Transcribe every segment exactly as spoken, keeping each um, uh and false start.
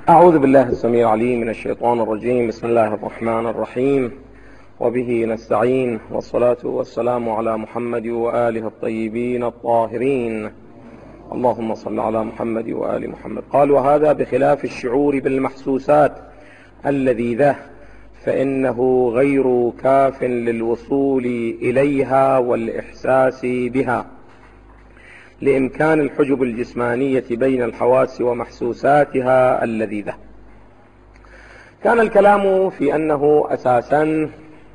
أعوذ بالله السميع العليم من الشيطان الرجيم. بسم الله الرحمن الرحيم، وبه نستعين، والصلاة والسلام على محمد وآله الطيبين الطاهرين. اللهم صل على محمد وآل محمد. قال: وهذا بخلاف الشعور بالمحسوسات اللذيذة، فإنه غير كاف للوصول إليها والإحساس بها، لإمكان الحجب الجسمانية بين الحواس ومحسوساتها اللذيذة. كان الكلام في أنه أساسا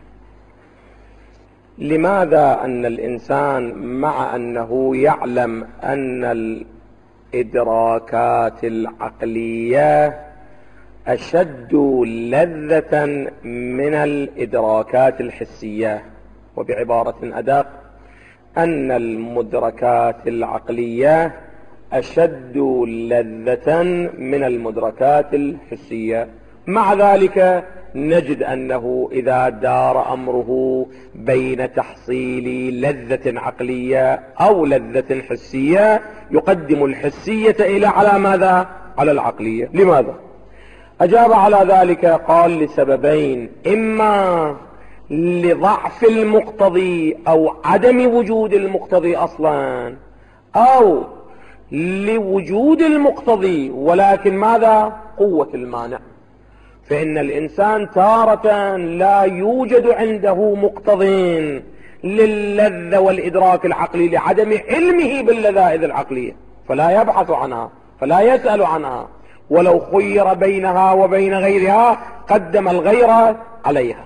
لماذا أن الإنسان مع أنه يعلم أن الإدراكات العقلية أشد لذة من الإدراكات الحسية، وبعبارة أدق أن المدركات العقلية أشد لذة من المدركات الحسية، مع ذلك نجد أنه إذا دار أمره بين تحصيل لذة عقلية أو لذة حسية يقدم الحسية إلى على ماذا؟ على العقلية. لماذا؟ أجاب على ذلك قال: لسببين: إما لضعف المقتضي أو عدم وجود المقتضي أصلا، أو لوجود المقتضي ولكن ماذا؟ قوة المانع. فإن الإنسان تارة لا يوجد عنده مقتضين للذة والإدراك العقلي لعدم علمه باللذائذ العقلية، فلا يبحث عنها، فلا يسأل عنها، ولو خير بينها وبين غيرها قدم الغير عليها.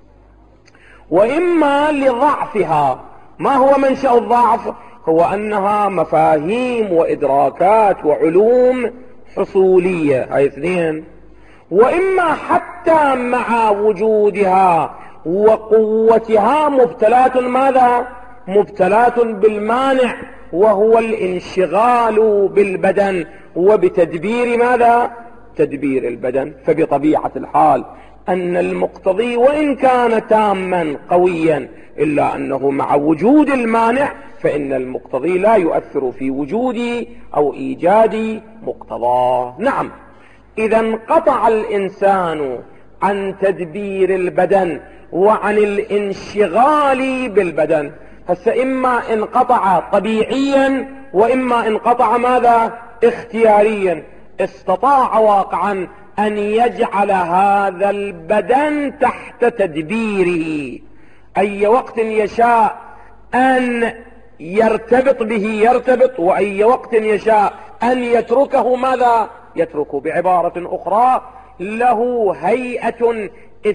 وإما لضعفها. ما هو منشأ الضعف؟ هو أنها مفاهيم وإدراكات وعلوم حصولية، هاي اثنين. وإما حتى مع وجودها وقوتها مبتلات ماذا؟ مبتلات بالمانع، وهو الانشغال بالبدن وبتدبير ماذا؟ تدبير البدن. فبطبيعة الحال أن المقتضي وإن كان تاما قويا إلا أنه مع وجود المانع فإن المقتضي لا يؤثر في وجود أو إيجاد مقتضاه. نعم، إذا انقطع الإنسان عن تدبير البدن وعن الانشغال بالبدن، هسه إما انقطع طبيعيا وإما انقطع ماذا؟ اختياريا. استطاع واقعا أن يجعل هذا البدن تحت تدبيره، أي وقت يشاء أن يرتبط به يرتبط، وأي وقت يشاء أن يتركه ماذا؟ يتركه. بعبارة أخرى، له هيئة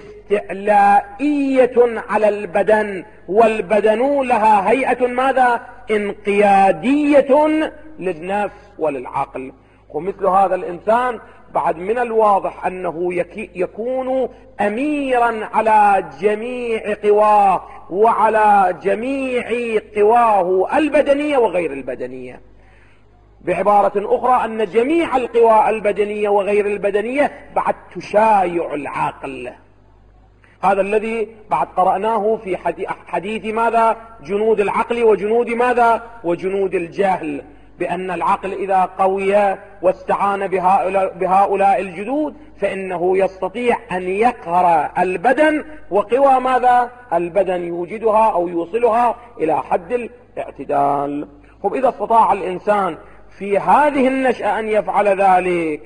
استعلائية على البدن، والبدن لها هيئة ماذا؟ انقيادية للنفس وللعقل. ومثل هذا الإنسان بعد من الواضح أنه يكون أميرا على جميع قواه وعلى جميع قواه البدنية وغير البدنية. بعبارة أخرى أن جميع القوى البدنية وغير البدنية بعد تشايع العقل. هذا الذي بعد قرأناه في حديث ماذا؟ جنود العقل وجنود ماذا؟ وجنود الجهل، بأن العقل إذا قوي واستعان بهؤلاء, بهؤلاء الجنود فإنه يستطيع أن يقهر البدن، وقوى ماذا؟ البدن يوجدها أو يوصلها إلى حد الاعتدال. وإذا استطاع الإنسان في هذه النشأة أن يفعل ذلك،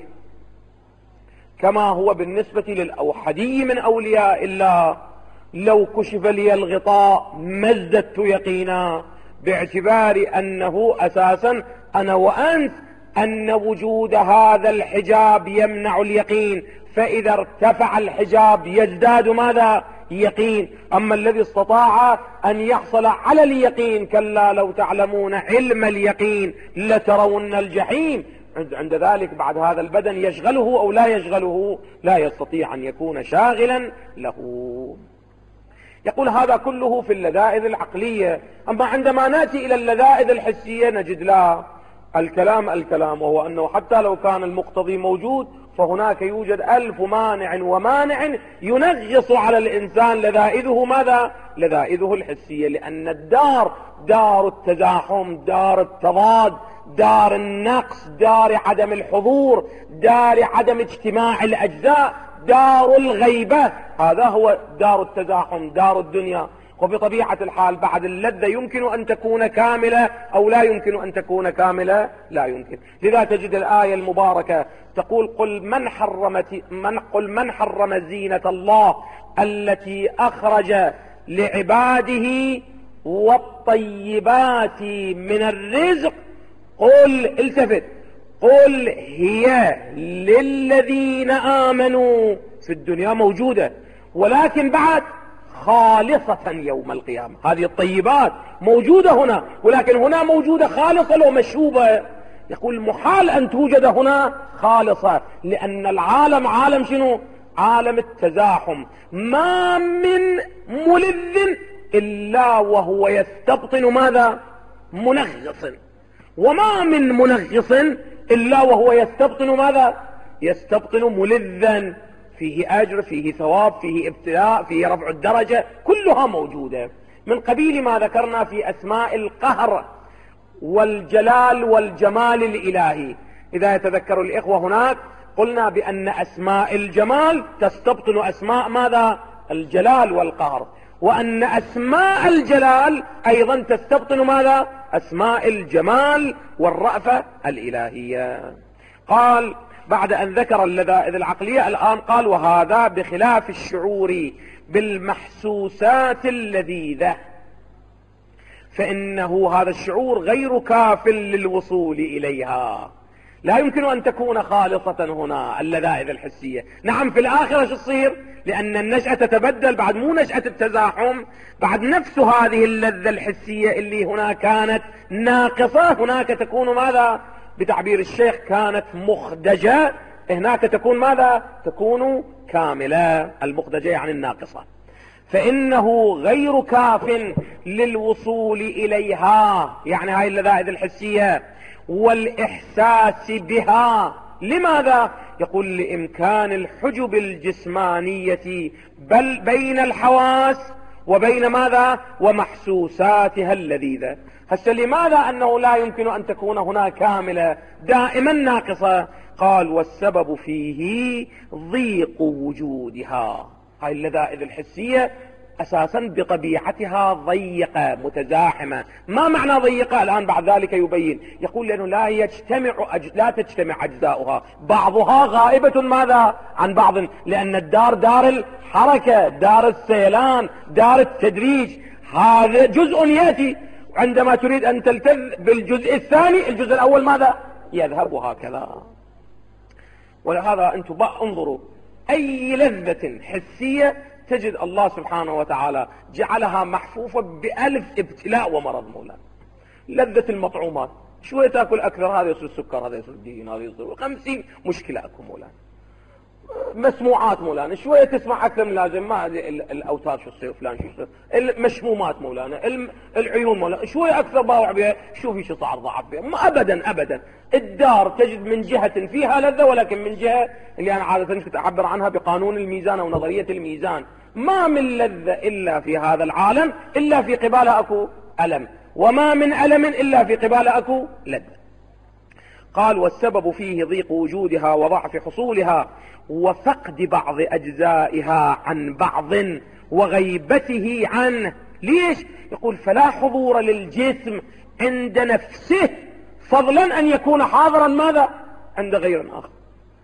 كما هو بالنسبة للأوحدي من أولياء الله: لو كشف لي الغطاء ما ازددت يقينا، باعتبار أنه أساسا أنا وأنت أن وجود هذا الحجاب يمنع اليقين، فإذا ارتفع الحجاب يزداد ماذا؟ يقين. أما الذي استطاع أن يحصل على اليقين: كلا لو تعلمون علم اليقين لترون الجحيم، عند ذلك بعد هذا البدن يشغله أو لا يشغله؟ لا يستطيع أن يكون شاغلا له. يقول هذا كله في اللذائذ العقلية. أما عندما نأتي إلى اللذائذ الحسية نجد لا، الكلام الكلام وهو أنه حتى لو كان المقتضي موجود فهناك يوجد ألف مانع ومانع ينغص على الإنسان لذائذه ماذا؟ لذائذه الحسية، لأن الدار دار التزاحم، دار التضاد، دار النقص، دار عدم الحضور، دار عدم اجتماع الأجزاء، دار الغيبة. هذا هو دار التزاحم، دار الدنيا. وبطبيعة الحال بعد اللذة يمكن أن تكون كاملة أو لا يمكن أن تكون كاملة، لا يمكن. لذا تجد الآية المباركة تقول قل من حرم من قل من حرم زينة الله التي أخرج لعباده والطيبات من الرزق. قل التفت قل هي للذين آمنوا في الدنيا موجودة، ولكن بعد خالصة يوم القيامة. هذه الطيبات موجودة هنا، ولكن هنا موجودة خالصة لو مشوبة. يقول محال أن توجد هنا خالصة، لأن العالم عالم شنو؟ عالم التزاحم. ما من ملذ إلا وهو يستبطن ماذا؟ منغص. وما من منغص إلا وهو يستبطن ماذا؟ يستبطن ملذا، فيه أجر، فيه ثواب، فيه ابتلاء، فيه رفع الدرجة، كلها موجودة. من قبيل ما ذكرنا في أسماء القهر والجلال والجمال الإلهي. إذا يتذكر الإخوة هناك قلنا بأن أسماء الجمال تستبطن أسماء ماذا؟ الجلال والقهر، وأن أسماء الجلال أيضا تستبطن ماذا؟ أسماء الجمال والرأفة الإلهية. قال بعد أن ذكر اللذائذ العقلية الآن قال وهذا بخلاف الشعور بالمحسوسات اللذيذة، فإنه هذا الشعور غير كاف للوصول إليها. لا يمكن أن تكون خالصة هنا اللذائذ الحسية. نعم في الآخرة شو تصير؟ لأن النشأة تتبدل، بعد مو نشأة التزاحم، بعد نفس هذه اللذة الحسية اللي هنا كانت ناقصة هناك تكون ماذا؟ بتعبير الشيخ كانت مخدجة، هناك تكون ماذا؟ تكون كاملة. المخدجة يعني الناقصة. فإنه غير كاف للوصول إليها، يعني هاي اللذائذ الحسية والإحساس بها. لماذا؟ يقول لإمكان الحجب الجسمانية بل بين الحواس وبين ماذا؟ ومحسوساتها اللذيذة. هسه لماذا أنه لا يمكن أن تكون هنا كاملة، دائما ناقصة؟ قال والسبب فيه ضيق وجودها. هاي اللذائذ الحسية أساسا بطبيعتها ضيقة متزاحمة. ما معنى ضيقة؟ الآن بعد ذلك يبين. يقول لأنه لا يجتمع أج... لا تجتمع أجزاؤها، بعضها غائبة ماذا؟ عن بعض، لأن الدار دار الحركة، دار السيلان، دار التدريج. هذا جزء يأتي، عندما تريد أن تلتذ بالجزء الثاني الجزء الأول ماذا؟ يذهب، وهكذا. ولهذا أنتم انظروا أي لذة حسية تجد الله سبحانه وتعالى جعلها محفوفة بألف ابتلاء ومرض مولانا. لذة المطعومات، شوية تأكل أكثر هذا يصير سكر، هذا يصير دين، هذا يصير خمسين مشكلة أكو مولانا. مسموعات مولانا، شوية تسمع أكثر من لازم، ما الأوتار شو تصير، فلان شو يصير، المشمومات مولانا، العيون مولانا، شوية أكثر باوع بها، شوفي شو صار ضعف بها. ما أبدا أبدا. الدار تجد من جهة فيها لذة، ولكن من جهة اللي أنا عادة كنت أعبر عنها بقانون الميزان أو نظرية الميزان، ما من لذة إلا في هذا العالم إلا في قبالها أكو ألم، وما من ألم إلا في قبالها أكو لذة. قال والسبب فيه ضيق وجودها وضعف حصولها وفقد بعض أجزائها عن بعض وغيبته عنه. ليش؟ يقول فلا حضور للجسم عند نفسه، فضلا أن يكون حاضرا ماذا؟ عند غير آخر.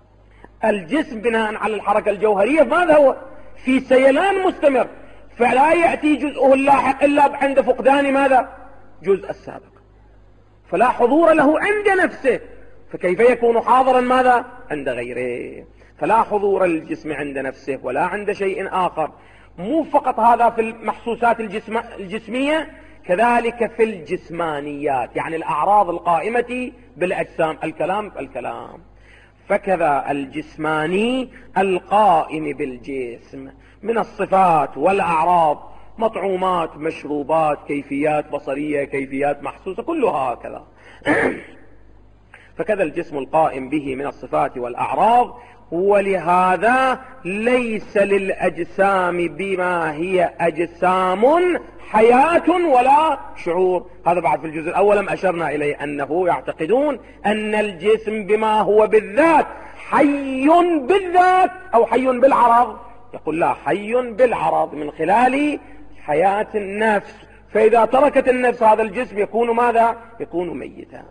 الجسم بناء على الحركة الجوهرية ماذا هو؟ في سيلان مستمر، فلا يأتي جزءه اللاحق إلا عند فقدان ماذا؟ جزء السابق. فلا حضور له عند نفسه، فكيف يكون حاضرا ماذا؟ عند غيره. فلا حضور للجسم عند نفسه ولا عند شيء آخر. مو فقط هذا في المحسوسات الجسم الجسمية، كذلك في الجسمانيات، يعني الأعراض القائمة بالأجسام، الكلام الكلام فكذا الجسماني القائم بالجسم من الصفات والأعراض، مطعومات، مشروبات، كيفيات بصرية، كيفيات محسوسة، كلها هكذا. فكذا الجسم القائم به من الصفات والأعراض. ولهذا ليس للأجسام بما هي أجسام حياة ولا شعور. هذا بعد في الجزء الأول أشرنا إليه أنه يعتقدون أن الجسم بما هو بالذات حي بالذات أو حي بالعرض. يقول لا، حي بالعرض من خلال حياة النفس، فإذا تركت النفس هذا الجسم يكون ماذا؟ يكون ميتا.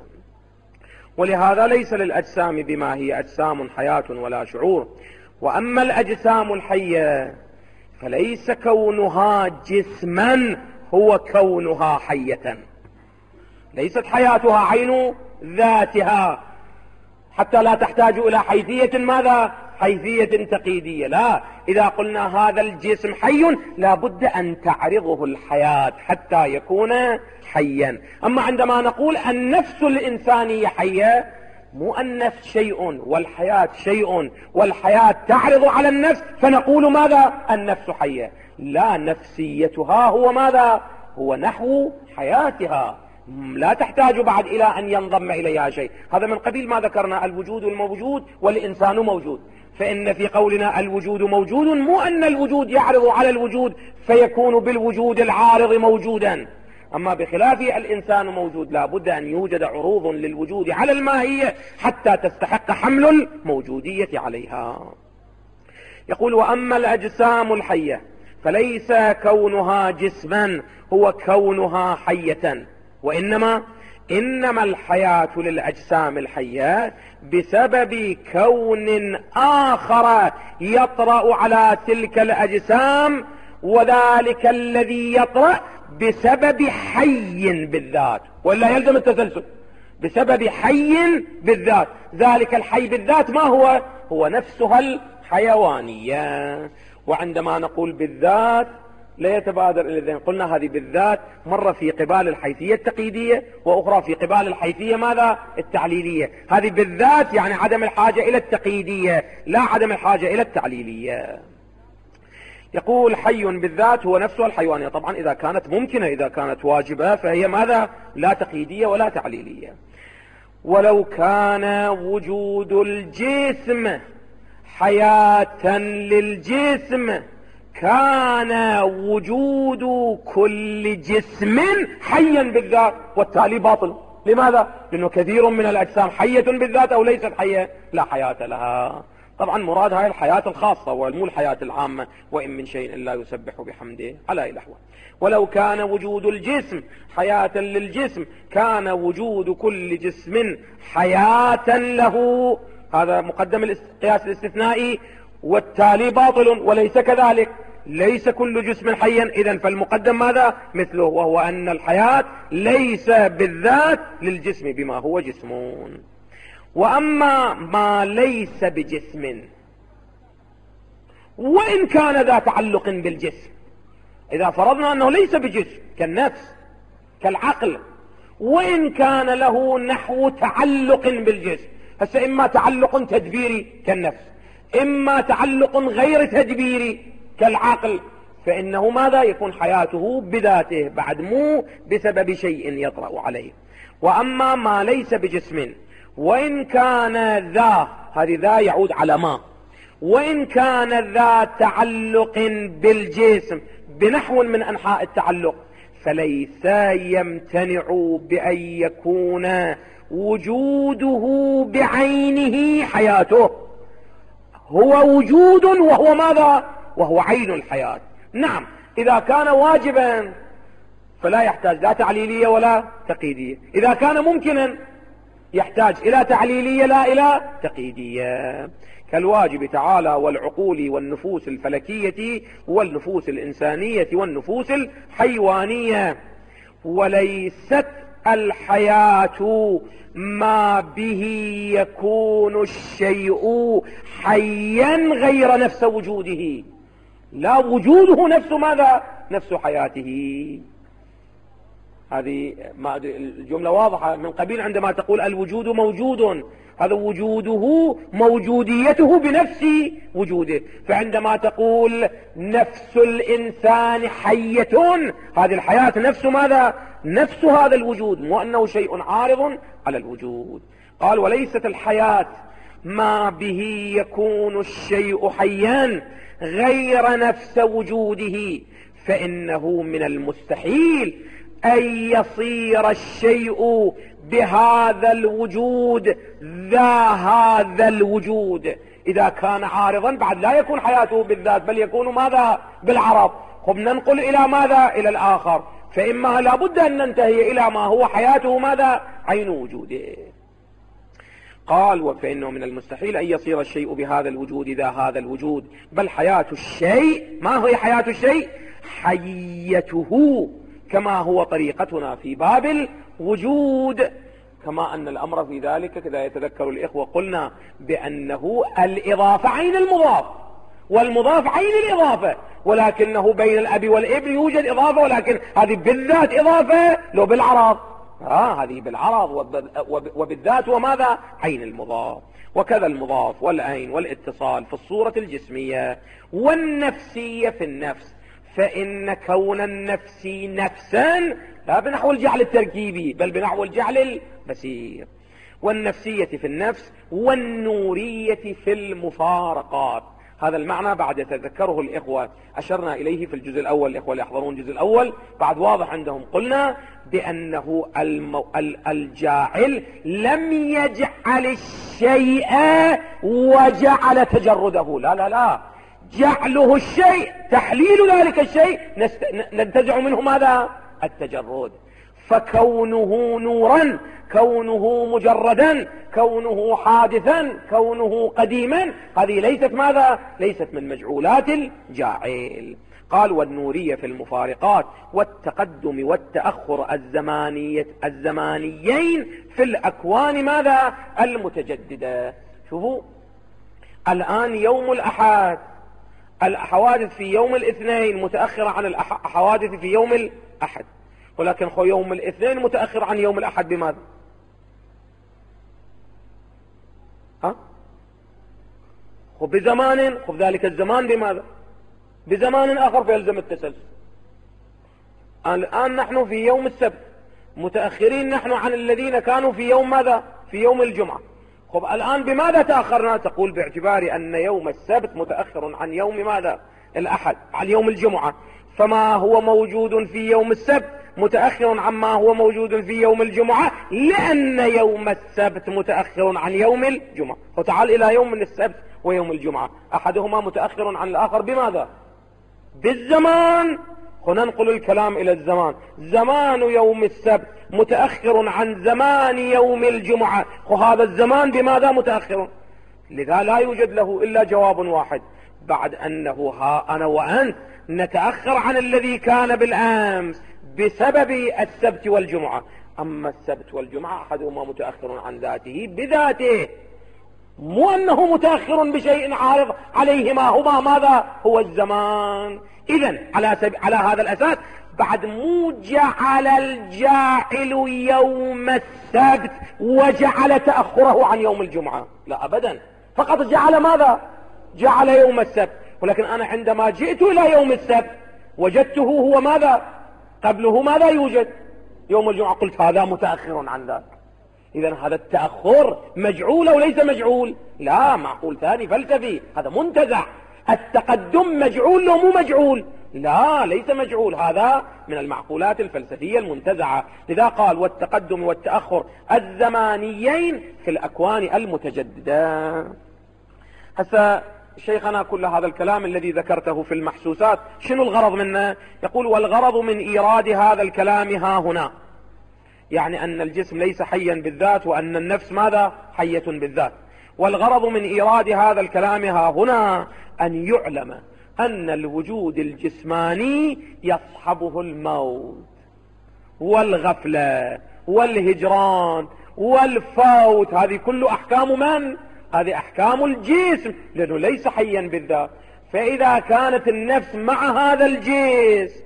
ولهذا ليس للأجسام بما هي أجسام حياة ولا شعور. وأما الأجسام الحية فليس كونها جسما هو كونها حية. ليست حياتها عين ذاتها حتى لا تحتاج إلى حيثية ماذا؟ حيثية تقييدية. لا، إذا قلنا هذا الجسم حي لا بد أن تعرضه الحياة حتى يكون حيا. أما عندما نقول النفس الإنسانية حية، مو النفس شيء والحياة شيء والحياة تعرض على النفس فنقول ماذا؟ النفس حية. لا، نفسيتها هو ماذا؟ هو نحو حياتها، لا تحتاج بعد إلى أن ينضم إليها شيء. هذا من قبيل ما ذكرنا الوجود الموجود والإنسان موجود. فإن في قولنا الوجود موجود مو أن الوجود يعرض على الوجود فيكون بالوجود العارض موجودا. أما بخلاف الإنسان موجود لا بد أن يوجد عروض للوجود على الماهية حتى تستحق حمل الموجودية عليها. يقول وأما الأجسام الحية فليس كونها جسما هو كونها حية، وإنما إنما الحياة للأجسام الحية بسبب كون آخر يطرأ على تلك الأجسام، وذلك الذي يطرأ بسبب حي بالذات، ولا يلزم التسلسل بسبب حي بالذات. ذلك الحي بالذات ما هو؟ هو نفسها الحيوانية. وعندما نقول بالذات لا يتبادر إلى الذهن، قلنا هذه بالذات مرة في قبال الحيثية التقييدية وأخرى في قبال الحيثية ماذا؟ التعليلية. هذه بالذات يعني عدم الحاجة إلى التقييدية لا عدم الحاجة إلى التعليلية. يقول حي بالذات هو نفسها الحيوانية. طبعا إذا كانت ممكنة، إذا كانت واجبة فهي ماذا؟ لا تقييدية ولا تعليلية. ولو كان وجود الجسم حياة للجسم كان وجود كل جسم حيا بالذات، والتالي باطل. لماذا؟ لأنه كثير من الأجسام حية بالذات أو ليست حية؟ لا حياة لها. طبعا مراد هاي الحياة الخاصة ومو الحياة العامة، وإن من شيء إلا يسبح بحمده على أي الأحوال. ولو كان وجود الجسم حياة للجسم كان وجود كل جسم حياة له. هذا مقدم القياس الاستثنائي، والتالي باطل وليس كذلك. ليس كل جسم حيا، إذن فالمقدم ماذا؟ مثله، وهو أن الحياة ليس بالذات للجسم بما هو جسم. وأما ما ليس بجسم وإن كان ذا تعلق بالجسم، إذا فرضنا أنه ليس بجسم كالنفس كالعقل، وإن كان له نحو تعلق بالجسم، هسه إما تعلق تدبيري كالنفس إما تعلق غير تدبيري كالعقل، فإنه ماذا؟ يكون حياته بذاته بعد مو بسبب شيء يطرأ عليه. وأما ما ليس بجسم وإن كان ذا، هذه ذا يعود على ما، وإن كان ذا تعلق بالجسم بنحو من أنحاء التعلق فليس يمتنع بأن يكون وجوده بعينه حياته. هو وجود وهو ماذا؟ وهو عين الحياة. نعم، إذا كان واجبا فلا يحتاج لا تعليلية ولا تقييدية. إذا كان ممكنا يحتاج إلى تعليلية لا إلى تقييدية، كالواجب تعالى والعقول والنفوس الفلكية والنفوس الإنسانية والنفوس الحيوانية. وليست الحياة ما به يكون الشيء حيا غير نفس وجوده، لا وجوده نفس ماذا؟ نفس حياته. هذه الجملة واضحة من قبيل عندما تقول الوجود موجود، هذا وجوده موجوديته بنفس وجوده. فعندما تقول نفس الإنسان حية، هذه الحياة نفس ماذا؟ نفس هذا الوجود، مو أنه شيء عارض على الوجود. قال وليست الحياة ما به يكون الشيء حيا غير نفس وجوده، فإنه من المستحيل أن يصير الشيء بهذا الوجود ذا هذا الوجود. إذا كان عارضا بعد لا يكون حياته بالذات بل يكون ماذا؟ بالعرض. خب ننقل إلى ماذا؟ إلى الآخر، فإما لابد أن ننتهي إلى ما هو حياته ماذا؟ عين وجوده. قال وفإنه من المستحيل أن يصير الشيء بهذا الوجود ذا هذا الوجود، بل حياة الشيء، ما هي حياة الشيء؟ حيته، كما هو طريقتنا في باب الوجود. كما أن الأمر في ذلك كذا يتذكر الإخوة قلنا بأنه الإضافة عين المضاف والمضاف عين الإضافة، ولكنه بين الأب والابن يوجد إضافة، ولكن هذه بالذات إضافة لو بالعرض، آه هذه بالعرض وبالذات وماذا؟ عين المضاف. وكذا المضاف والعين والاتصال في الصورة الجسمية والنفسية في النفس، فإن كون النفس نفسا لا بنحو الجعل التركيبي بل بنحو الجعل البصير، والنفسية في النفس والنورية في المفارقات. هذا المعنى بعد يتذكره الإخوة أشرنا إليه في الجزء الأول، الإخوة اللي يحضرون الجزء الأول بعد واضح عندهم، قلنا بأنه المو... الجاعل لم يجعل الشيء وجعل تجرده، لا لا لا، جعله الشيء تحليل ذلك الشيء نست... ننتزع منه ماذا؟ التجرد. فكونه نورا، كونه مجردا، كونه حادثا، كونه قديما، هذه ليست ماذا؟ ليست من مجعولات الجاعل. قال والنورية في المفارقات والتقدم والتأخر الزمانية الزمانيين في الأكوان ماذا؟ المتجددة. شوفوا الآن يوم الأحد، الحوادث في يوم الاثنين متأخرة عن الحوادث في يوم الأحد، ولكن خو يوم الاثنين متأخر عن يوم الأحد بماذا؟ ها؟ خو بزمان، خو ذلك الزمان بماذا؟ بزمان آخر فيلزم التسلسل. الآن نحن في يوم السبت، متأخرين نحن عن الذين كانوا في يوم ماذا؟ في يوم الجمعة. خب الآن بماذا تأخرنا؟ تقول باعتبار أن يوم السبت متأخر عن يوم ماذا؟ الأحد، عن يوم الجمعة، فما هو موجود في يوم السبت متأخر عما هو موجود في يوم الجمعة، لأن يوم السبت متأخر عن يوم الجمعة. وتعال إلى يوم من السبت ويوم الجمعة، أحدهما متأخر عن الآخر بماذا؟ بالزمان. وننقل الكلام إلى الزمان، زمان يوم السبت متأخر عن زمان يوم الجمعة، وهذا الزمان بماذا متأخر؟ لذا لا يوجد له إلا جواب واحد، بعد أنه ها أنا وأنت نتأخر عن الذي كان بالأمس بسبب السبت والجمعة، أما السبت والجمعة أحدهما متأخر عن ذاته بذاته، مو أنه متأخر بشيء عارض عليهما، هما ماذا؟ هو الزمان. إذن على, سب... على هذا الأساس بعد مو جعل الجاعل يوم السبت وجعل تأخره عن يوم الجمعة، لا أبدا، فقط جعل ماذا؟ جعل يوم السبت. ولكن أنا عندما جئت إلى يوم السبت وجدته هو ماذا؟ قبله ماذا يوجد؟ يوم الجمعة، قلت هذا متأخر عن ذاك. إذن هذا التأخر مجعول أو ليس مجعول؟ لا، معقول ثاني فلسفي، هذا منتزع. التقدم مجعول لو مو مجعول؟ لا، ليس مجعول، هذا من المعقولات الفلسفية المنتزعة. لذا قال والتقدم والتأخر الزمانيين في الأكوان المتجددة. هسه شيخنا كل هذا الكلام الذي ذكرته في المحسوسات شنو الغرض منه؟ يقول والغرض من إيراد هذا الكلام ها هنا، يعني أن الجسم ليس حيا بالذات، وأن النفس ماذا؟ حية بالذات. والغرض من إيراد هذا الكلام ها هنا أن يعلم أن الوجود الجسماني يصحبه الموت والغفلة والهجران والفوت، هذه كل أحكام من؟ هذه أحكام الجسم، لأنه ليس حيا بالذات. فإذا كانت النفس مع هذا الجسم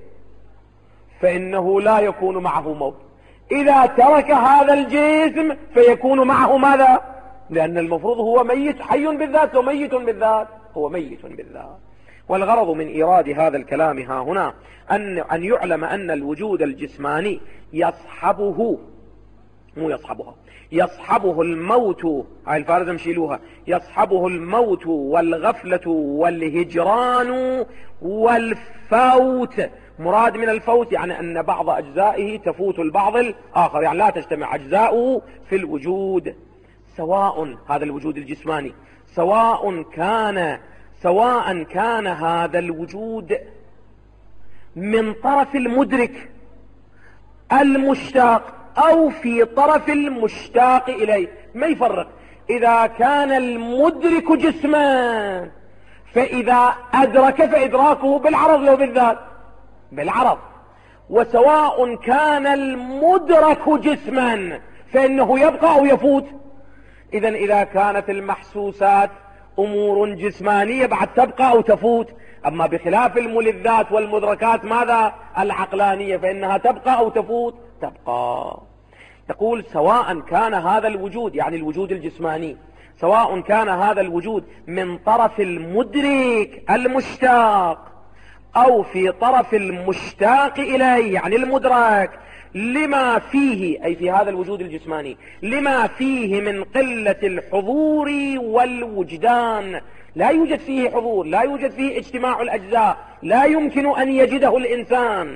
فإنه لا يكون معه موت، إذا ترك هذا الجسم فيكون معه ماذا؟ لأن المفروض هو ميت، حي بالذات وميت بالذات، هو ميت بالذات. والغرض من إيراد هذا الكلام ها هنا أن, أن يعلم أن الوجود الجسماني يصحبه مو يصحبها، يصحبه الموت، هاي الفارزة مشيلوها، يصحبه الموت والغفلة والهجران والفوت. مراد من الفوت يعني أن بعض أجزائه تفوت البعض الآخر، يعني لا تجتمع أجزاؤه في الوجود. سواء هذا الوجود الجسماني سواء كان سواء كان هذا الوجود من طرف المدرك المشتاق أو في طرف المشتاق إليه، ما يفرق. إذا كان المدرك جسما فإذا أدرك فإدراكه بالعرض لو بالذات بالعرض، وسواء كان المدرك جسما فإنه يبقى أو يفوت. إذا إذا كانت المحسوسات أمور جسمانية بعد تبقى أو تفوت، أما بخلاف الملذات والمدركات ماذا؟ العقلانية، فإنها تبقى أو تفوت؟ تبقى. تقول سواء كان هذا الوجود يعني الوجود الجسماني سواء كان هذا الوجود من طرف المدرك المشتاق أو في طرف المشتاق إليه يعني المدرك، لما فيه أي في هذا الوجود الجسماني لما فيه من قلة الحضور والوجدان. لا يوجد فيه حضور، لا يوجد فيه اجتماع الأجزاء، لا يمكن أن يجده الإنسان.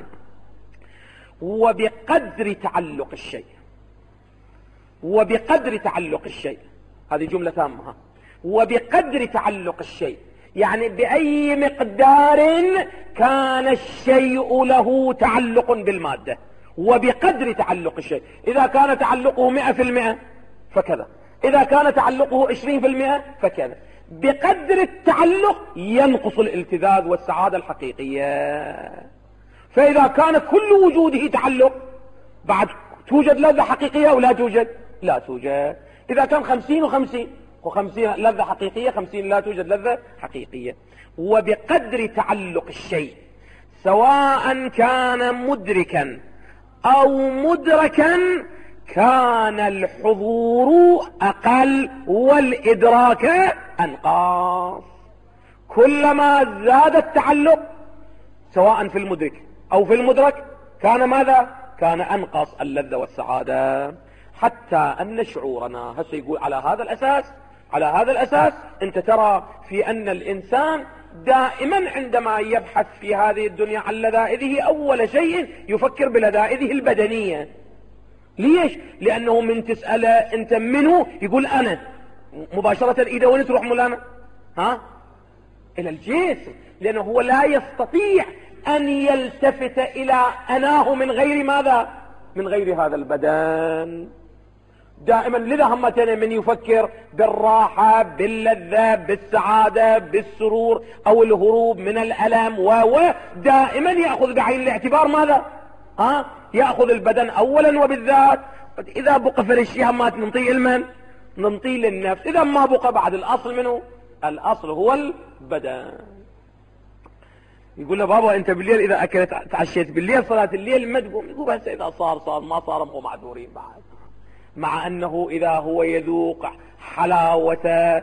وبقدر تعلق الشيء وبقدر تعلق الشيء هذه جملة تامة. وبقدر تعلق الشيء يعني بأي مقدار كان الشيء له تعلق بالمادة. وبقدر تعلق الشيء، إذا كان تعلقه مئة في المئة فكذا، إذا كان تعلقه عشرين في المئة فكذا. بقدر التعلق ينقص الالتذاذ والسعادة الحقيقية. فإذا كان كل وجوده تعلق بعد توجد لذة حقيقية أو لا توجد؟ لا توجد. إذا كان خمسين وخمسين وخمسين لذة حقيقية خمسين لا توجد لذة حقيقية. وبقدر تعلق الشيء سواء كان مدركا أو مدركا كان الحضور أقل والإدراك أنقص. كلما زاد التعلق سواء في المدرك أو في المدرك كان ماذا؟ كان أنقص اللذة والسعادة. حتى أن شعورنا هسه يقول على هذا الأساس على هذا الأساس أنت ترى في أن الإنسان دائما عندما يبحث في هذه الدنيا عن لذائذه أول شيء يفكر بلذائذه البدنية. ليش؟ لأنه من تسأله أنت منه يقول أنا، مباشرة إذا وين تروح مولانا؟ ها؟ إلى الجسم، لأنه هو لا يستطيع أن يلتفت إلى أناه من غير ماذا؟ من غير هذا البدن. دائما لذا همتنا من يفكر بالراحة باللذة بالسعادة بالسرور أو الهروب من الألم و دائما يأخذ بعين الاعتبار ماذا؟ ها؟ يأخذ البدن أولا وبالذات. إذا بقى في الاشياء همات ننطي المن ننطي للنفس، إذا ما بقى بعد الأصل منه الأصل هو البدن. يقول له بابا أنت بالليل إذا أكلت تعشيت بالليل صلاة الليل ما تقوم؟ يقول بس إذا صار صار ما صار مو معذورين بعد. مع أنه إذا هو يذوق حلاوة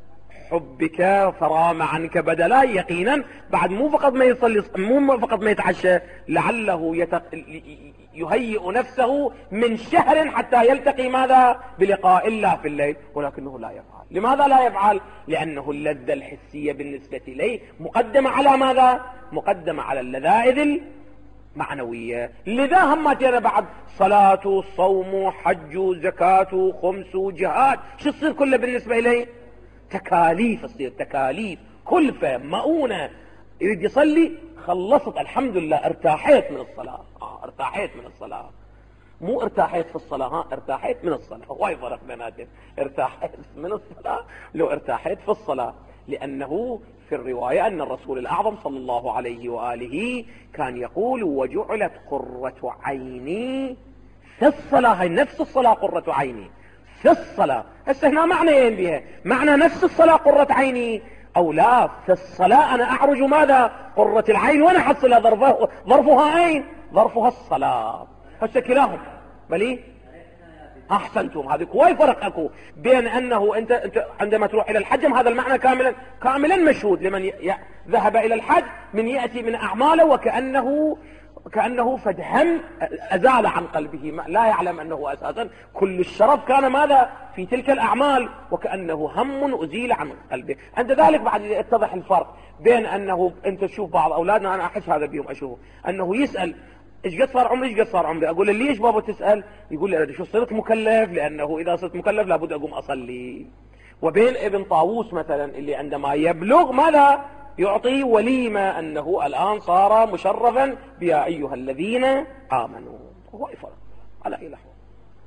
حبك فرام عنك بدلا يقينا بعد مو فقط ما يصلي مو فقط ما يتعشى، لعله يتق... يهيئ نفسه من شهر حتى يلتقي ماذا؟ بلقاء الله في الليل، ولكنه لا يفعل. لماذا لا يفعل؟ لأنه اللذة الحسية بالنسبة إليه مقدمة على ماذا؟ مقدمة على اللذائذ معنوية. لذا همتنا بعد صلاة صوم حج زكاة خمس جهاد شو تصير كله بالنسبة إليه؟ تكاليف، تصير تكاليف كلفة مؤونة. يريد يصلي خلصت الحمد لله ارتاحيت من الصلاة. آه ارتاحيت من الصلاة، مو ارتاحيت في الصلاة، ها ارتاحيت من الصلاة. وايد فرق بيناتهم، ارتاحيت من الصلاة لو ارتاحيت في الصلاة. لأنه في الرواية أن الرسول الأعظم صلى الله عليه وآله كان يقول وجعلت قرة عيني في الصلاة. هي نفس الصلاة قرة عيني في الصلاة. هسه هنا معنيين بها، معنى نفس الصلاة قرة عيني أو لا في الصلاة أنا أعرج ماذا؟ قرة العين، وأنا حصل ظرفه ظرفها أين؟ ظرفها الصلاة. هسه كلاهم بلي احسنتم. هذه كوي فرق اكو بين انه انت, انت عندما تروح الى الحج هذا المعنى كاملا كاملا مشهود لمن ي... ي... ذهب الى الحج من ياتي من اعماله وكانه كأنه فد هم أزال عن قلبه، لا يعلم أنه أساسا كل الشرف كان ماذا في تلك الأعمال، وكأنه هم أزيل عن قلبه. عند ذلك بعد يتضح الفرق بين أنه أنت تشوف بعض أولادنا، أنا أحس هذا بيهم أشوفه، أنه يسأل إيش قد صار عمري، إيش قد صار عمري، أقول له ليش بابا تسأل؟ يقول لي شو صرت مكلف، لأنه إذا صرت مكلف لابد أقوم أصلي. وبين ابن طاووس مثلا اللي عندما يبلغ ماذا يعطي وليمة، أنه الآن صار مشرفا بيا أيها الذين آمنوا. هو يفرق على أي لحظة.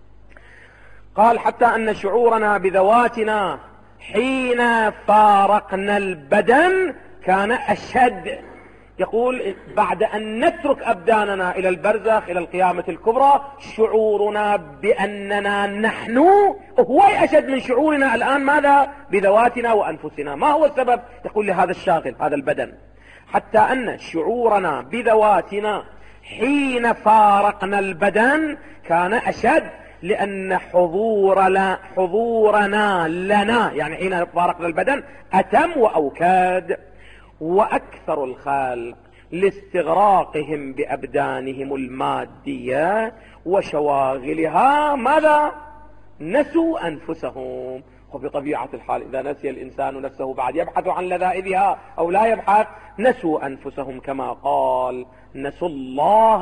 قال حتى أن شعورنا بذواتنا حين فارقنا البدن كان أشد. يقول بعد أن نترك أبداننا إلى البرزخ إلى القيامة الكبرى، شعورنا بأننا نحن هو أشد من شعورنا الآن ماذا بذواتنا وأنفسنا. ما هو السبب؟ يقول لهذا الشاغل هذا البدن. حتى أن شعورنا بذواتنا حين فارقنا البدن كان أشد، لأن حضور لا حضورنا لنا يعني حين فارقنا البدن أتم وأوكاد. وأكثر الخلق لاستغراقهم بأبدانهم المادية وشواغلها ماذا نسوا أنفسهم. وبطبيعة الحال إذا نسي الإنسان نفسه بعد يبحث عن لذائذها أو لا يبحث، نسوا أنفسهم كما قال نسوا الله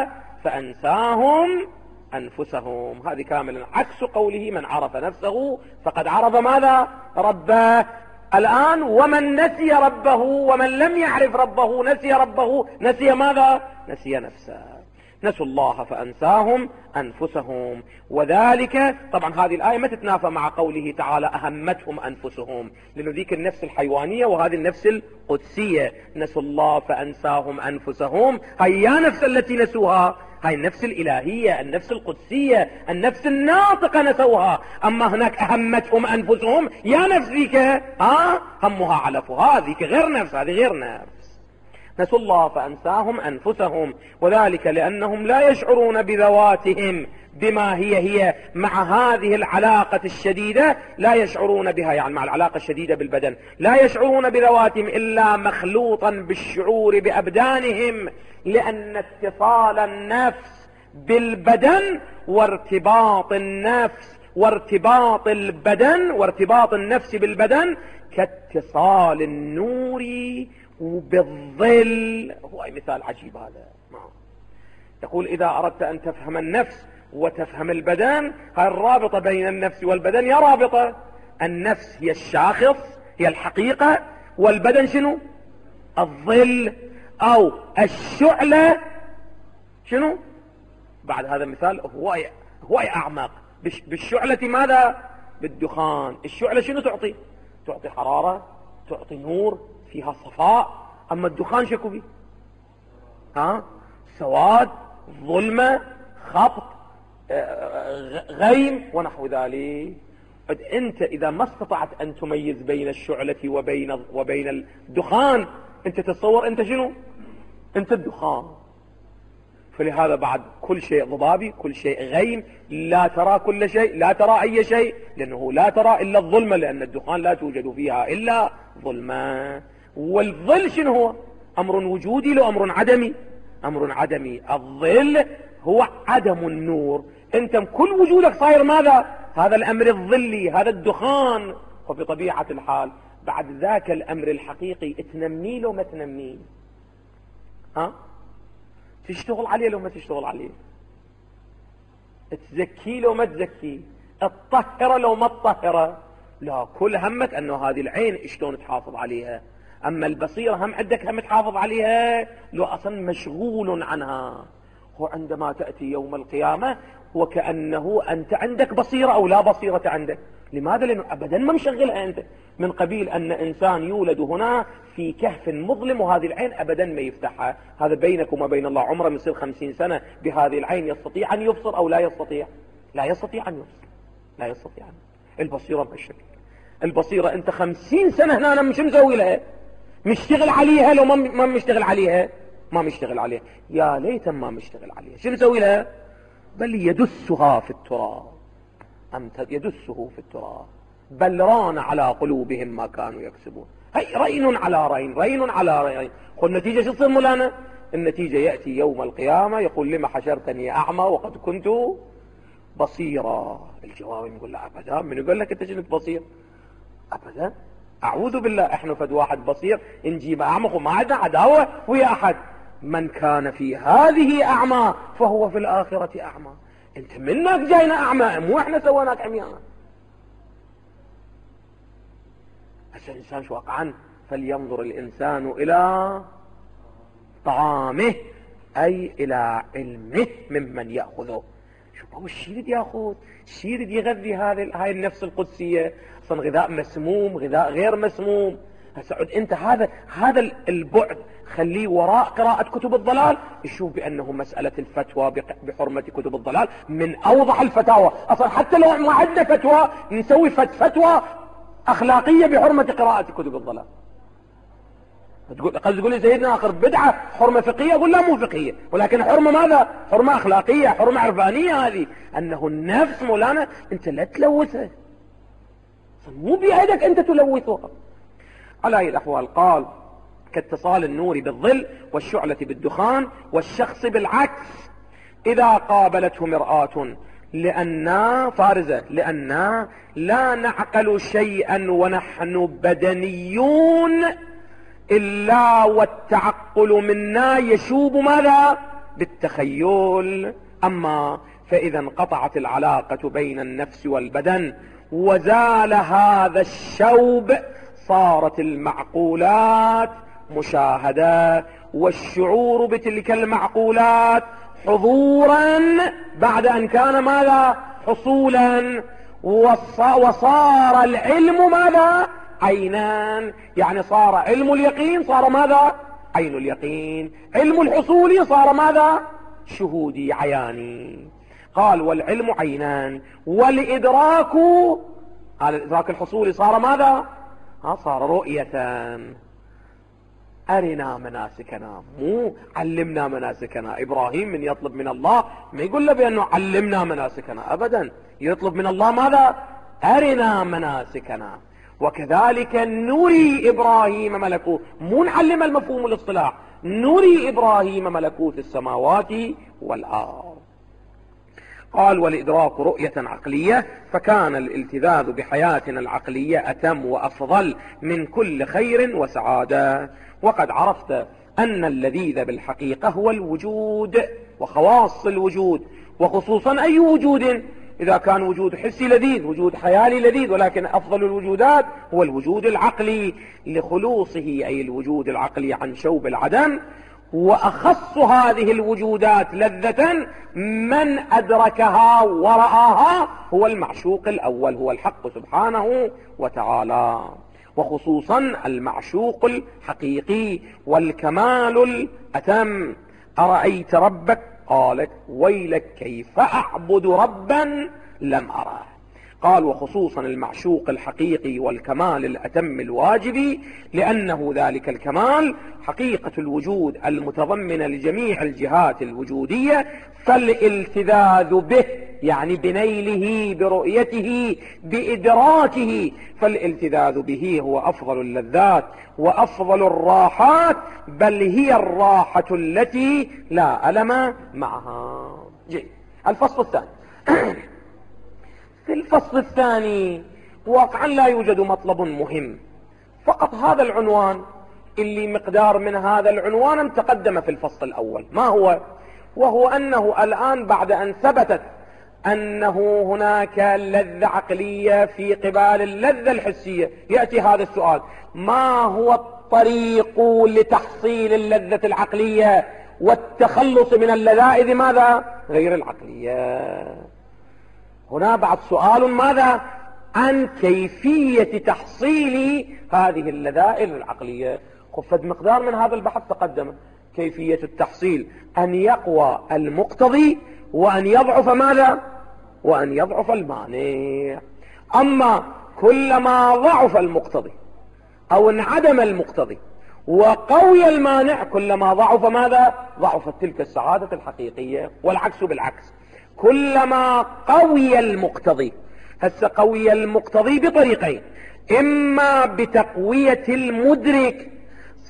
فأنساهم أنفسهم. هذه كاملا عكس قوله من عرف نفسه فقد عرف ماذا ربه. الآن ومن نسي ربه ومن لم يعرف ربه نسي ربه، نسي ماذا؟ نسي نفسه. نسوا الله فأنساهم أنفسهم. وذلك طبعا هذه الآية ما تتنافى مع قوله تعالى أهمتهم أنفسهم، لأنه ذيك النفس الحيوانية وهذه النفس القدسية. نسوا الله فأنساهم أنفسهم، هي يا نفس التي نسوها، هاي النفس الإلهية النفس القدسية النفس الناطقة نسوها. أما هناك أهمتهم أنفسهم، يا نفس ذيك ها همها علفها، ذيك غير نفس، هذه غير نفس. نسوا الله فأنساهم أنفسهم، وذلك لأنهم لا يشعرون بذواتهم بما هي هي مع هذه العلاقة الشديدة، لا يشعرون بها يعني مع العلاقة الشديدة بالبدن، لا يشعرون بذواتهم إلا مخلوطا بالشعور بأبدانهم، لأن اتصال النفس بالبدن وارتباط النفس وارتباط البدن وارتباط النفس بالبدن كاتصال النور وبالظل. هو مثال عجيب هذا. يقول إذا أردت أن تفهم النفس وتفهم البدن، هاي الرابطة بين النفس والبدن يا رابطة. النفس هي الشاخص هي الحقيقة، والبدن شنو؟ الظل أو الشعلة. شنو؟ بعد هذا المثال هو هو أعمق. بالشعلة ماذا؟ بالدخان. الشعلة شنو تعطي؟ تعطي حرارة، تعطي نور، فيها صفاء. أما الدخان شكو بي؟ ها؟ سواد، ظلمة، خبط، غيم ونحو ذلك. أنت إذا ما استطعت أن تميز بين الشعلة وبين وبين الدخان، أنت تتصور أنت شنو؟ أنت الدخان. فلهذا بعد كل شيء ضبابي، كل شيء غيم، لا ترى كل شيء، لا ترى أي شيء، لأنه لا ترى إلا الظلمة، لأن الدخان لا توجد فيها إلا ظلمة. والظل شنو هو؟ أمر وجودي لو أمر عدمي؟ أمر عدمي. الظل هو عدم النور. أنت كل وجودك صاير ماذا؟ هذا الأمر الظلي، هذا الدخان. وبطبيعة الحال بعد ذاك الأمر الحقيقي تنميه لو ما تنميه؟ ها؟ تشتغل عليه لو ما تشتغل عليه؟ تزكيه لو ما تزكيه؟ تطهره لو ما تطهره؟ لا، كل همك أنه هذه العين شلون تحافظ عليها. أما البصيرة هم عندك هم تحافظ عليها لو أصلا مشغول عنها. هو عندما تأتي يوم القيامة وكأنه أنت عندك بصيرة أو لا بصيرة عندك. لماذا؟ لأنه أبدا ما مشغلها أنت. من قبيل أن إنسان يولد هنا في كهف مظلم وهذه العين أبدا ما يفتحها. هذا بينك وما بين الله عمره يصير خمسين سنة بهذه العين، يستطيع أن يبصر أو لا يستطيع؟ لا يستطيع أن يبصر، لا يستطيع أن. البصيرة بهالشكل. البصيرة أنت خمسين سنة هنا أنا مش مسوي لها، مشتغل عليها لو ما ما مشتغل عليها ما مشتغل عليها. يا ليت ما مشتغل عليها. شو مسوي لها؟ بل يدسها في التراب. أم يدسه في التراب بل ران على قلوبهم ما كانوا يكسبون. هي رين على رين، رين على رين. خل النتيجة شو تصير مولانا؟ النتيجة يأتي يوم القيامة يقول لما حشرتني أعمى وقد كنت بصيرا. الجواب يقول له أبدا، من يقول لك أنت كنت بصير؟ أبدا، أعوذ بالله، إحنا فد واحد بصير نجيب أعمى وما عندنا عداوة ويا أحد. من كان في هذه أعمى فهو في الآخرة أعمى. أنت منك جاينا أعمى، مو إحنا سويناك عميان. هسه الإنسان شو واقعا؟ فلينظر الإنسان إلى طعامه أي إلى علمه ممن يأخذه. شوف هو الشيء يريد ياخذ، الشيء يريد يغذي هذه هاي النفس القدسية. اصلا غذاء مسموم، غذاء غير مسموم. هسه عد انت هذا هذا البعد خليه وراء قراءة كتب الضلال، يشوف بانه مسألة الفتوى بحرمة كتب الضلال من اوضح الفتاوى. اصلا حتى لو ما عندنا فتوى نسوي فتوى اخلاقية بحرمة قراءة كتب الضلال. تقول قد تقول لي سيدنا اخر بدعة حرمة فقهية، اقول لا مو فقهية، ولكن حرمة ماذا؟ حرمة اخلاقية، حرمة عرفانية. هذه انه النفس مولانا انت لا تلوثها، مو بيدك انت تلوثها. على اي الاحوال قال كاتصال النور بالظل والشعلة بالدخان والشخص بالعكس اذا قابلته مرآة، لأننا فارزة لأننا لا نعقل شيئا ونحن بدنيون إلا والتعقل منا يشوب ماذا؟ بالتخيل. أما فإذا انقطعت العلاقة بين النفس والبدن وزال هذا الشوب صارت المعقولات مشاهدة، والشعور بتلك المعقولات حضورا بعد أن كان ماذا؟ حصولا. وصار العلم ماذا؟ عينان، يعني صار علم اليقين صار ماذا؟ عين اليقين. علم الحصول صار ماذا؟ شهودي عياني. قال والعلم عينان والإدراك، قال الإدراك الحصولي صار ماذا؟ ها صار رؤية. أرنا مناسكنا، مو علمنا مناسكنا. إبراهيم من يطلب من الله ما يقول له بأنه علمنا مناسكنا، أبدا، يطلب من الله ماذا؟ أرنا مناسكنا. وكذلك نري إبراهيم ملكوت، مو نعلم المفهوم الاصطلاح، نري إبراهيم ملكوت السماوات والأرض. قال والإدراك رؤية عقلية، فكان الالتذاذ بحياتنا العقلية أتم وأفضل من كل خير وسعادة. وقد عرفت أن اللذيذ بالحقيقة هو الوجود وخواص الوجود، وخصوصا أي وجود؟ إذا كان وجود حسي لذيذ، وجود حيالي لذيذ، ولكن أفضل الوجودات هو الوجود العقلي لخلوصه، أي الوجود العقلي عن شوب العدم. وأخص هذه الوجودات لذة من أدركها ورآها هو المعشوق الأول، هو الحق سبحانه وتعالى، وخصوصا المعشوق الحقيقي والكمال الأتم. أرأيت ربك؟ قالت ويلك كيف أعبد ربا لم أراه. قال وخصوصا المعشوق الحقيقي والكمال الأتم الواجب، لأنه ذلك الكمال حقيقة الوجود المتضمنة لجميع الجهات الوجودية، فالالتذاذ به يعني بنيله برؤيته بإدراكه، فالالتذاذ به هو أفضل اللذات وأفضل الراحات، بل هي الراحة التي لا ألم معها. جيد. الفصل الثاني. في الفصل الثاني واقعا لا يوجد مطلب مهم، فقط هذا العنوان اللي مقدار من هذا العنوان تقدم في الفصل الأول. ما هو؟ وهو أنه الآن بعد أن ثبتت أنه هناك لذة عقلية في قبال اللذة الحسية، يأتي هذا السؤال: ما هو الطريق لتحصيل اللذة العقلية والتخلص من اللذائذ ماذا؟ غير العقلية. هنا بعد سؤال ماذا؟ عن كيفية تحصيل هذه اللذائذ العقلية. خفت مقدار من هذا البحث تقدم. كيفية التحصيل أن يقوى المقتضي وأن يضعف ماذا؟ وأن يضعف المانع. أما كلما ضعف المقتضي أو انعدم المقتضي وقوي المانع، كلما ضعف ماذا؟ ضعفت تلك السعادة الحقيقية. والعكس بالعكس، كلما قوي المقتضي. هسه قوي المقتضي بطريقين: إما بتقوية المدرك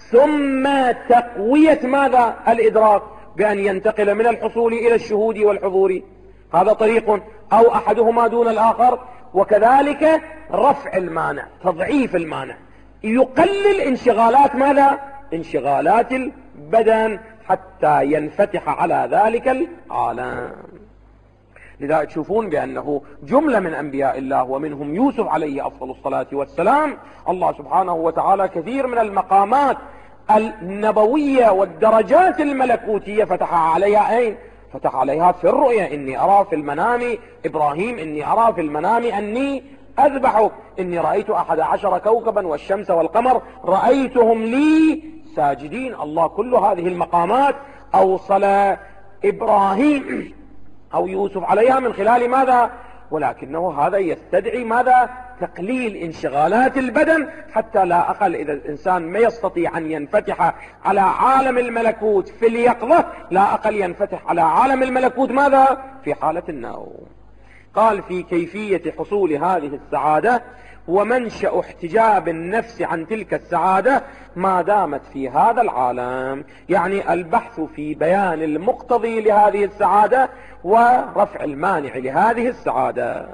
ثم تقوية ماذا؟ الإدراك، بأن ينتقل من الحصول إلى الشهود والحضور، هذا طريق، أو أحدهما دون الآخر. وكذلك رفع المانع، تضعيف المانع، يقلل انشغالات ماذا؟ انشغالات البدن حتى ينفتح على ذلك العالم. لذا تشوفون بأنه جملة من أنبياء الله ومنهم يوسف عليه أفضل الصلاة والسلام، الله سبحانه وتعالى كثير من المقامات النبوية والدرجات الملكوتية فتح عليها أين؟ فتح عليها في الرؤيا. إني أرى في المنام إبراهيم، إني أرى في المنام أني أذبحك، إني رأيت أحد عشر كوكبا والشمس والقمر رأيتهم لي ساجدين. الله كل هذه المقامات أوصل إبراهيم أو يوسف عليها من خلال ماذا؟ ولكنه هذا يستدعي ماذا؟ تقليل انشغالات البدن، حتى لا أقل إذا الإنسان ما يستطيع أن ينفتح على عالم الملكوت في اليقظة، لا أقل ينفتح على عالم الملكوت ماذا؟ في حالة النوم. قال في كيفية حصول هذه السعادة ومنشأ احتجاب النفس عن تلك السعادة ما دامت في هذا العالم، يعني البحث في بيان المقتضي لهذه السعادة ورفع المانع لهذه السعادة.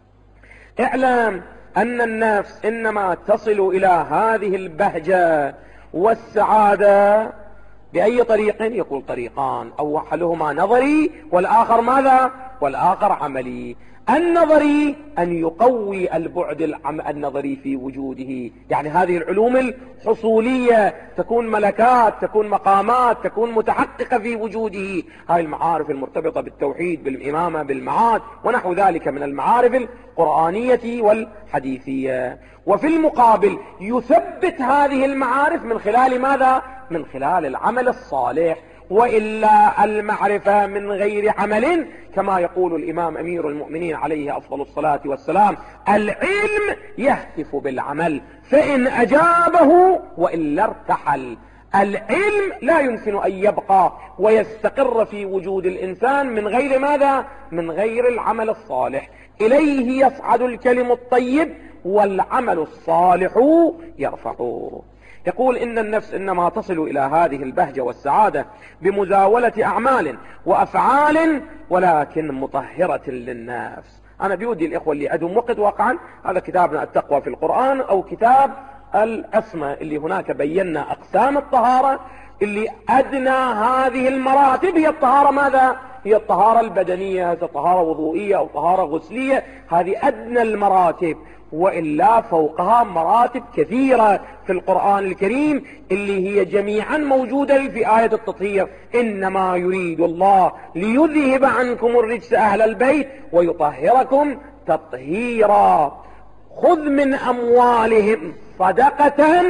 اعلم أن النفس إنما تصل إلى هذه البهجة والسعادة بأي طريق؟ يقول طريقان، أولهما نظري والآخر ماذا؟ والآخر عملي. النظري أن يقوي البعد النظري في وجوده، يعني هذه العلوم الحصولية تكون ملكات، تكون مقامات، تكون متحققة في وجوده، هذه المعارف المرتبطة بالتوحيد، بالإمامة، بالمعاد ونحو ذلك من المعارف القرآنية والحديثية. وفي المقابل يثبت هذه المعارف من خلال ماذا؟ من خلال العمل الصالح، وإلا المعرفة من غير عمل كما يقول الإمام أمير المؤمنين عليه أفضل الصلاة والسلام: العلم يهتف بالعمل فإن أجابه وإلا ارتحل. العلم لا يمكن أن يبقى ويستقر في وجود الإنسان من غير ماذا؟ من غير العمل الصالح. إليه يصعد الكلم الطيب والعمل الصالح يرفعه. يقول إن النفس إنما تصل إلى هذه البهجة والسعادة بمزاولة أعمال وأفعال ولكن مطهرة للنفس. أنا بودي الإخوة اللي عندهم وقت واقعا، هذا كتابنا التقوى في القرآن أو كتاب العصمة اللي هناك بينا أقسام الطهارة، اللي أدنى هذه المراتب هي الطهارة ماذا؟ هي الطهارة البدنية، طهارة وضوئية أو طهارة غسلية، هذه أدنى المراتب، وإلا فوقها مراتب كثيرة في القرآن الكريم اللي هي جميعا موجودة في آية التطهير: إنما يريد الله ليذهب عنكم الرجس أهل البيت ويطهركم تطهيرا. خذ من أموالهم صدقة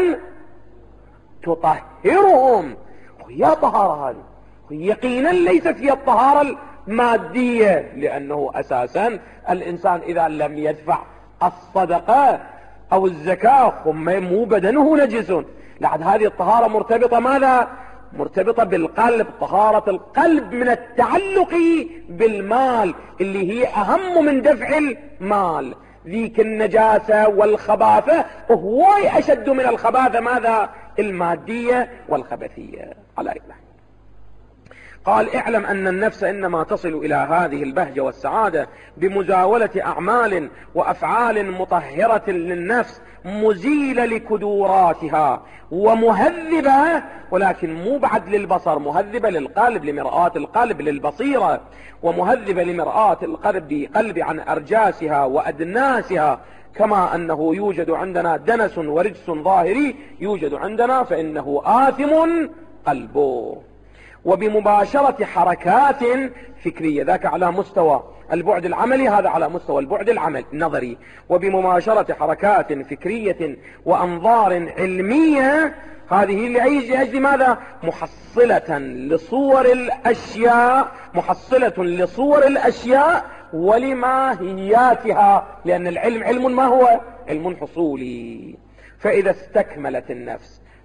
تطهرهم. هي طهارة هذه يقينا ليست هي الطهارة المادية، لأنه أساسا الإنسان إذا لم يدفع الصدقة أو الزكاة مو بدنه نجس. لعد هذه الطهارة مرتبطة ماذا؟ مرتبطة بالقلب، طهارة القلب من التعلق بالمال اللي هي أهم من دفع المال. ذيك النجاسة والخباثة هو أشد من الخباثة ماذا؟ المادية والخبثية. على إله قال: اعلم أن النفس إنما تصل إلى هذه البهجة والسعادة بمزاولة أعمال وأفعال مطهرة للنفس مزيلة لكدوراتها ومهذبة، ولكن مو بعد للبصر، مهذبة للقلب، لمرآة القلب، للبصيرة، ومهذبة لمرآة القلب بقلب عن أرجاسها وأدناسها. كما أنه يوجد عندنا دنس ورجس ظاهري يوجد عندنا، فإنه آثم قلبه. وبمباشرة حركات فكرية، ذاك على مستوى البعد العملي، هذا على مستوى البعد العمل النظري. وبمباشرة حركات فكرية وأنظار علمية، هذه لأجل ماذا؟ محصلة لصور الأشياء، محصلة لصور الأشياء ولماهياتها، لأن العلم علم ما هو؟ علم حصولي. فإذا استكملت النفس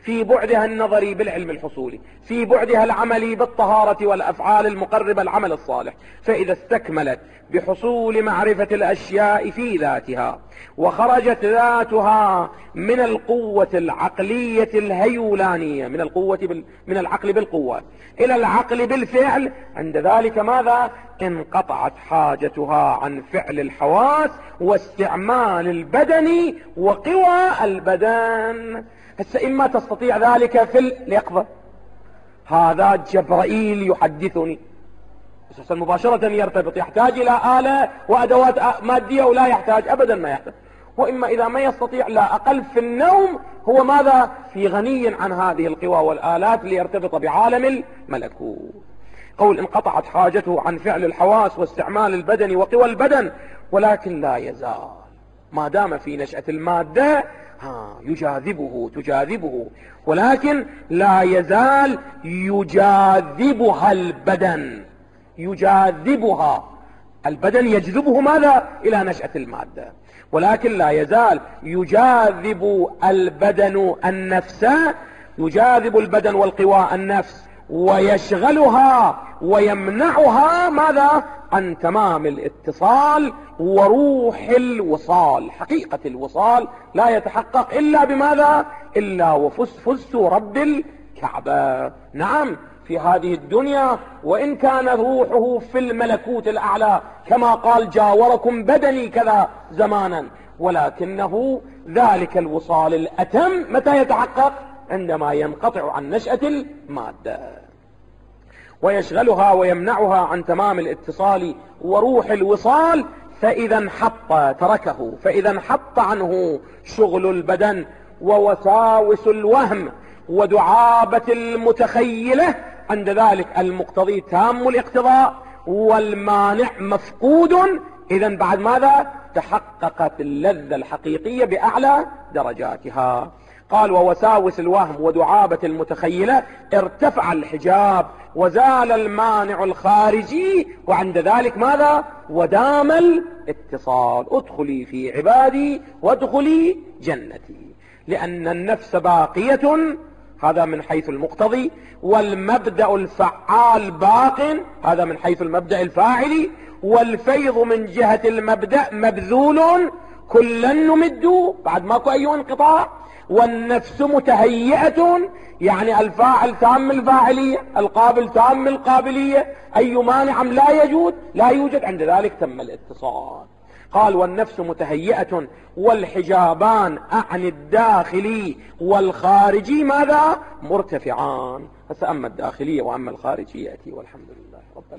في بعدها النظري بالعلم الحصولي، في بعدها العملي بالطهارة والأفعال المقربة العمل الصالح. فإذا استكملت بحصول معرفة الأشياء في ذاتها، وخرجت ذاتها من القوة العقلية الهيولانية، من القوة بال... من العقل بالقوة إلى العقل بالفعل، عند ذلك ماذا؟ انقطعت حاجتها عن فعل الحواس واستعمال البدن وقوى البدن. هسه إما تستطيع ذلك في اليقظة، هذا جبرائيل يحدثني، بس مباشرة يرتبط، يحتاج إلى آلة وأدوات مادية ولا يحتاج أبدا، ما يحتاج. وإما إذا ما يستطيع لا أقل في النوم، هو ماذا؟ في غني عن هذه القوى والآلات ليرتبط بعالم الملكوت. قول انقطعت حاجته عن فعل الحواس واستعمال البدن وقوى البدن، ولكن لا يزال ما دام في نشأة المادة ها يجاذبه تجاذبه، ولكن لا يزال يجاذبها البدن، يجاذبها البدن، يجذبه ماذا؟ إلى نشأة المادة، ولكن لا يزال يجاذب البدن النفس، يجاذب البدن والقوى النفس، ويشغلها ويمنعها ماذا؟ عن تمام الاتصال وروح الوصال. حقيقة الوصال لا يتحقق إلا بماذا؟ إلا وفسفس رب الكعبة. نعم، في هذه الدنيا وإن كان روحه في الملكوت الأعلى كما قال جاوركم بدني كذا زمانا، ولكنه ذلك الوصال الأتم متى يتحقق؟ عندما ينقطع عن نشأة المادة، ويشغلها ويمنعها عن تمام الاتصال وروح الوصال. فإذا انحط تركه، فإذا انحط عنه شغل البدن ووساوس الوهم ودعابة المتخيلة، عند ذلك المقتضي تام الاقتضاء والمانع مفقود. إذا بعد ماذا؟ تحققت اللذة الحقيقية بأعلى درجاتها. قال ووساوس الوهم ودعابة المتخيلة، ارتفع الحجاب وزال المانع الخارجي، وعند ذلك ماذا؟ ودام الاتصال. ادخلي في عبادي وادخلي جنتي، لأن النفس باقية، هذا من حيث المقتضي، والمبدأ الفعال باق، هذا من حيث المبدأ الفاعلي، والفيض من جهة المبدأ مبذول، كلا نمد، بعد ماكو أي انقطاع. والنفس متهيئة، يعني الفاعل تام الفاعلية، القابل تام القابلية، أي مانع لا يوجد لا يوجد، عند ذلك تم الاتصال. قال والنفس متهيئة والحجابان عن الداخلي والخارجي ماذا؟ مرتفعان. فأما الداخلية وأما الخارجي يأتي، والحمد لله رب العالمين.